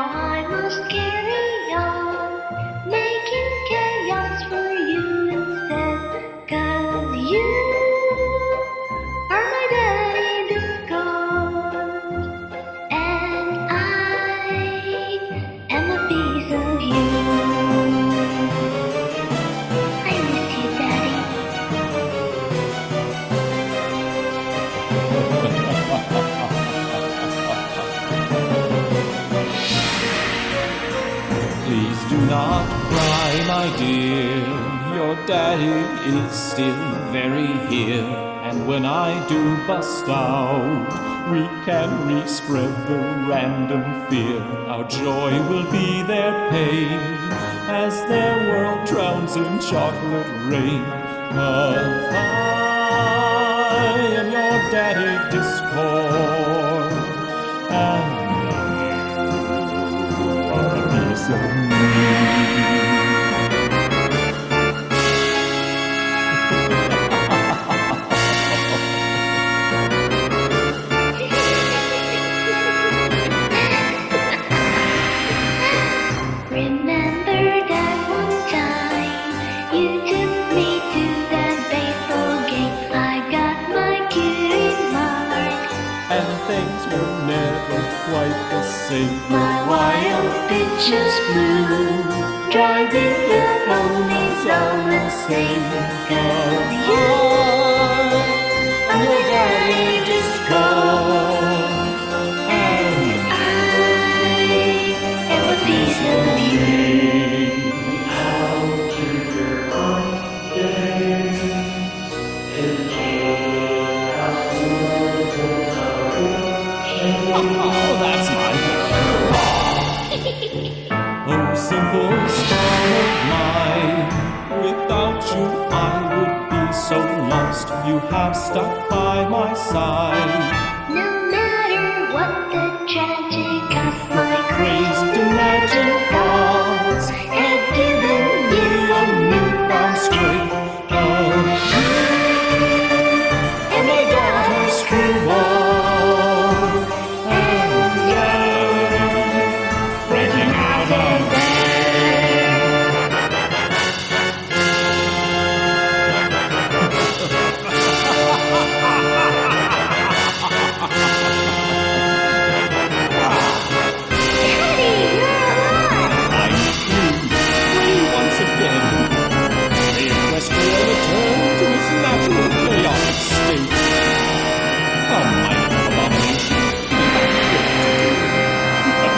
I must carry on, making chaos for you instead. 'Cause you are my daddy discord, and I am a piece of you. I miss you, Daddy. Please do not cry, my dear. Your daddy is still very here. And when I do bust out, we can re-spread the random fear. Our joy will be their pain as their world drowns in chocolate rain. 'Cause I am your daddy discord, and you are a piece of me. Remember that one time you took me to that baseball game? I got my cutie mark, And things were never quite the same. my wild pictures flew, driving the ponies all insane. 'Cause you I'm your daddy discord, and I am a piece of you. oh, that's my girl. Oh, simple star of mine, without you I would be so lost. You have stuck by my side, No matter what the tragic cost, my crazed imagined thoughts have given me you a newfound strength. And my daughter's true love, and breaking out of I free once again. The equestrian returned to its natural chaotic state. A mighty abomination.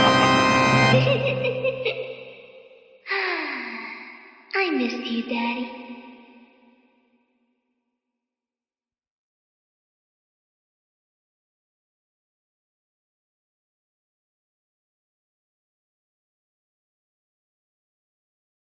I missed you, Daddy.